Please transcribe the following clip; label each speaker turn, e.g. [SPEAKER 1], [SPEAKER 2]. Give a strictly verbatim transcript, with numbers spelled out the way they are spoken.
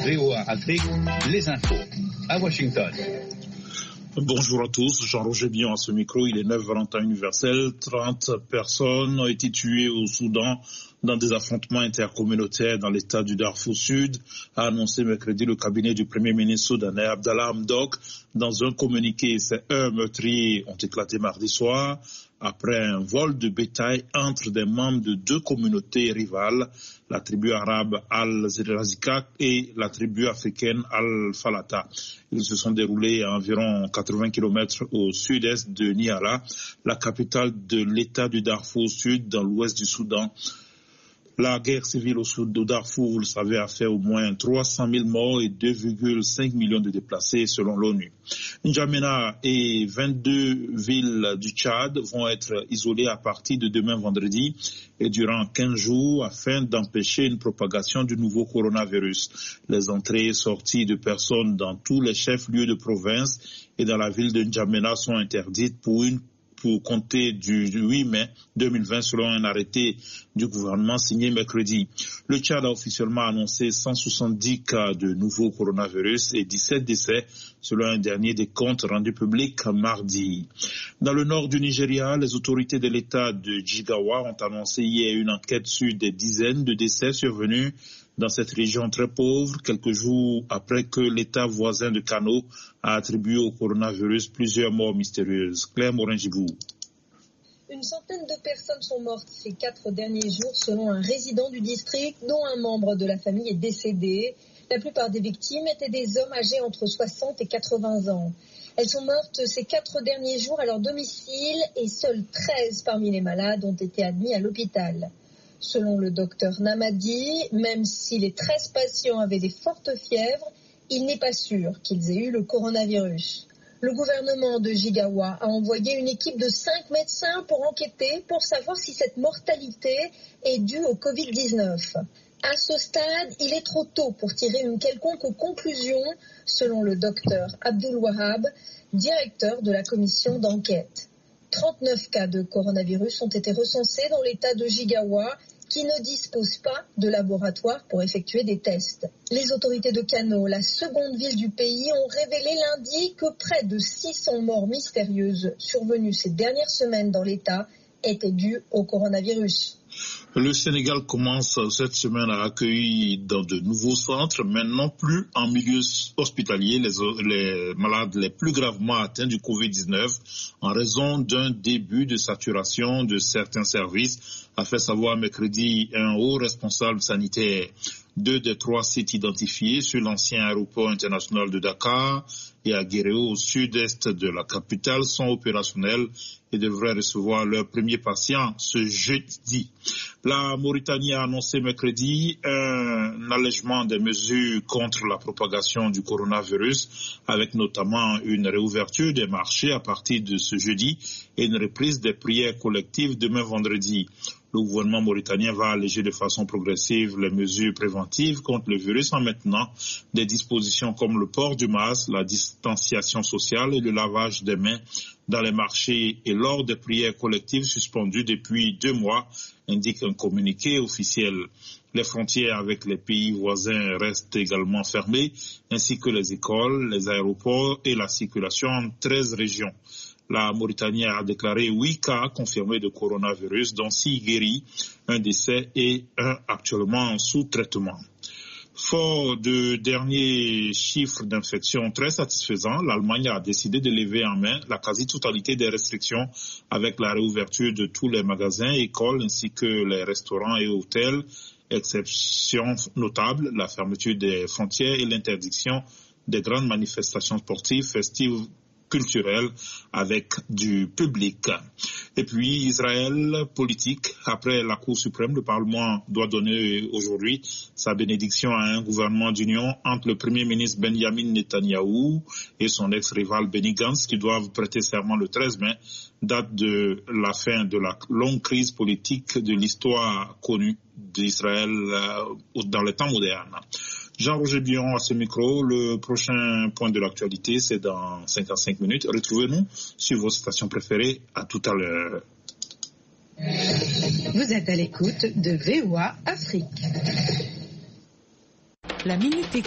[SPEAKER 1] V O A Afrique, les infos à Washington.
[SPEAKER 2] Bonjour à tous, Jean-Roger Bion à ce micro, il est neuf heures en temps universel. trente personnes ont été tuées au Soudan dans des affrontements intercommunautaires dans l'état du Darfour Sud, a annoncé mercredi le cabinet du Premier ministre soudanais Abdallah Hamdok dans un communiqué. Ces heurts meurtriers ont éclaté mardi soir après un vol de bétail entre des membres de deux communautés rivales, la tribu arabe Al-Zirazika et la tribu africaine Al-Falata. Ils se sont déroulés à environ quatre-vingts kilomètres au sud-est de Niala, la capitale de l'état du Darfour Sud dans l'ouest du Soudan. La guerre civile au sud de Darfour, vous le savez, a fait au moins trois cent mille morts et deux virgule cinq millions de déplacés selon l'ONU. N'Djamena et vingt-deux villes du Tchad vont être isolées à partir de demain vendredi et durant quinze jours afin d'empêcher une propagation du nouveau coronavirus. Les entrées et sorties de personnes dans tous les chefs-lieux de province et dans la ville de N'Djamena sont interdites pour une pour compter du huit mai deux mille vingt selon un arrêté du gouvernement signé mercredi. Le Tchad a officiellement annoncé cent soixante-dix cas de nouveau coronavirus et dix-sept décès selon un dernier décompte rendu public mardi. Dans le nord du Nigeria, les autorités de l'état de Jigawa ont annoncé hier une enquête sur des dizaines de décès survenus dans cette région très pauvre, quelques jours après que l'État voisin de Kano a attribué au coronavirus plusieurs morts mystérieuses. Claire Morin-Gibou.
[SPEAKER 3] Une centaine de personnes sont mortes ces quatre derniers jours selon un résident du district dont un membre de la famille est décédé. La plupart des victimes étaient des hommes âgés entre soixante et quatre-vingts ans. Elles sont mortes ces quatre derniers jours à leur domicile et seuls treize parmi les malades ont été admis à l'hôpital. Selon le docteur Namadi, même si les treize patients avaient des fortes fièvres, il n'est pas sûr qu'ils aient eu le coronavirus. Le gouvernement de Jigawa a envoyé une équipe de cinq médecins pour enquêter, pour savoir si cette mortalité est due au covid dix-neuf. À ce stade, il est trop tôt pour tirer une quelconque conclusion, selon le docteur Abdul Wahab, directeur de la commission d'enquête. trente-neuf cas de coronavirus ont été recensés dans l'état de Jigawa, qui ne dispose pas de laboratoire pour effectuer des tests. Les autorités de Kano, la seconde ville du pays, ont révélé lundi que près de six cents morts mystérieuses survenues ces dernières semaines dans l'état étaient dues au coronavirus.
[SPEAKER 2] Le Sénégal commence cette semaine à accueillir dans de nouveaux centres, mais non plus en milieu hospitalier, les, les malades les plus gravement atteints du covid dix-neuf en raison d'un début de saturation de certains services, a fait savoir mercredi un haut responsable sanitaire. Deux des trois sites identifiés sur l'ancien aéroport international de Dakar et à Guéréo au sud-est de la capitale sont opérationnels et devraient recevoir leurs premiers patients ce jeudi. La Mauritanie a annoncé mercredi un allègement des mesures contre la propagation du coronavirus, avec notamment une réouverture des marchés à partir de ce jeudi et une reprise des prières collectives demain vendredi. Le gouvernement mauritanien va alléger de façon progressive les mesures préventives contre le virus en maintenant des dispositions comme le port du masque, la distanciation sociale et le lavage des mains dans les marchés et lors des prières collectives suspendues depuis deux mois, indique un communiqué officiel. Les frontières avec les pays voisins restent également fermées, ainsi que les écoles, les aéroports et la circulation en treize régions. La Mauritanie a déclaré huit cas confirmés de coronavirus, dont six guéris, un décès et un actuellement sous traitement. Fort de derniers chiffres d'infection très satisfaisants, l'Allemagne a décidé de lever en main la quasi-totalité des restrictions avec la réouverture de tous les magasins, écoles ainsi que les restaurants et hôtels. Exception notable, la fermeture des frontières et l'interdiction des grandes manifestations sportives, festives, culturelle avec du public. Et puis Israël politique, après la Cour suprême, le Parlement doit donner aujourd'hui sa bénédiction à un gouvernement d'union entre le Premier ministre Benjamin Netanyahou et son ex-rival Benny Gantz qui doivent prêter serment le treize mai, date de la fin de la longue crise politique de l'histoire connue d'Israël dans les temps modernes. Jean-Roger Bion à ce micro. Le prochain point de l'actualité, c'est dans cinquante-cinq minutes. Retrouvez-nous sur vos stations préférées. À tout à l'heure.
[SPEAKER 4] Vous êtes à l'écoute de V O A Afrique. La Minute